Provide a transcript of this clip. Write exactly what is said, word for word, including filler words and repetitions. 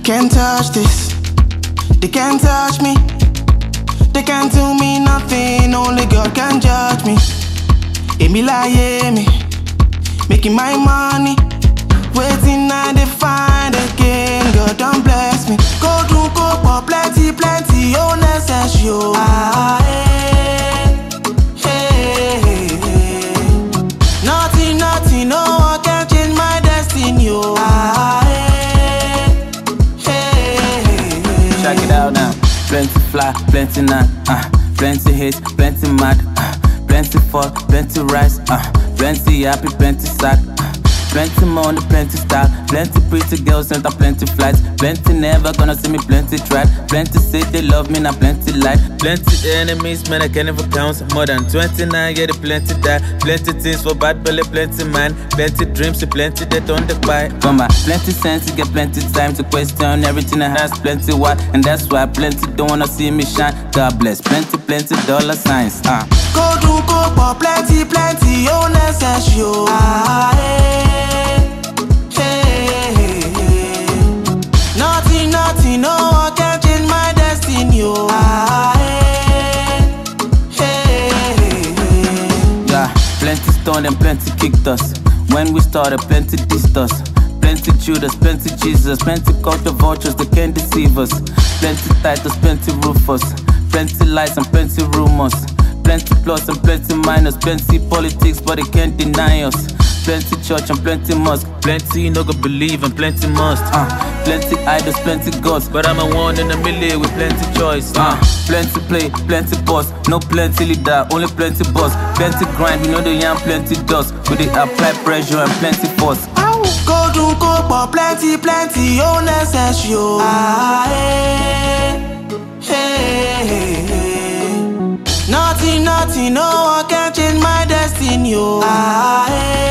can't touch this. They can't touch me. They can't do me nothing. Only God can judge me. Emi lie me, making my money. Waiting I dey find again. God don't bless me. Go do go for plenty, plenty. Oh necessary. Ah, hey, hey, hey, hey. Nothing, nothing. No one can change my destiny. Oh, ah, hey, hey, hey, hey. Check it out now. Plenty fly, plenty nine, uh, plenty hate, plenty mad, uh, plenty fall, plenty rise, uh, plenty happy, plenty sad, uh, plenty money, plenty style, plenty pretty girls enter plenty flights, plenty never gonna see me, plenty tried, plenty say they love me, now plenty light, plenty enemies, man I can't even count, more than twenty-nine, yeah they plenty die, plenty things for bad belly, plenty man, plenty dreams, plenty that on the buy, for my plenty sense, get plenty time to question everything I has, plenty what, and that's why plenty don't wanna see me shine, God bless, plenty, plenty dollar signs, uh. Go do go for plenty, plenty, oh necessary, oh, ah, hey, hey, hey, hey. Nothing, nothing, no one can change my destiny, oh, ah, hey, hey, hey, hey. Yeah, plenty stone and plenty kicked us. When we started, plenty dissed us. Plenty Judas, plenty Jesus, plenty culture vultures, they can't deceive us. Plenty titles, plenty Rufus, plenty lies and plenty rumors. Plenty plus and plenty minus, plenty politics, but they can't deny us. Plenty church and plenty mosque, plenty no go believe and plenty must. Uh, plenty idols, plenty gods, but I'm a one in a million with plenty choice. Uh, plenty play, plenty boss, no plenty leader, only plenty boss. Plenty grind, we know the young plenty dust, but they apply pressure and plenty force. Go do go for plenty, plenty, oh necessary, oh, ah, hey, hey, hey, hey. Nothing, nothing, no one can change my destiny, oh, ah, hey.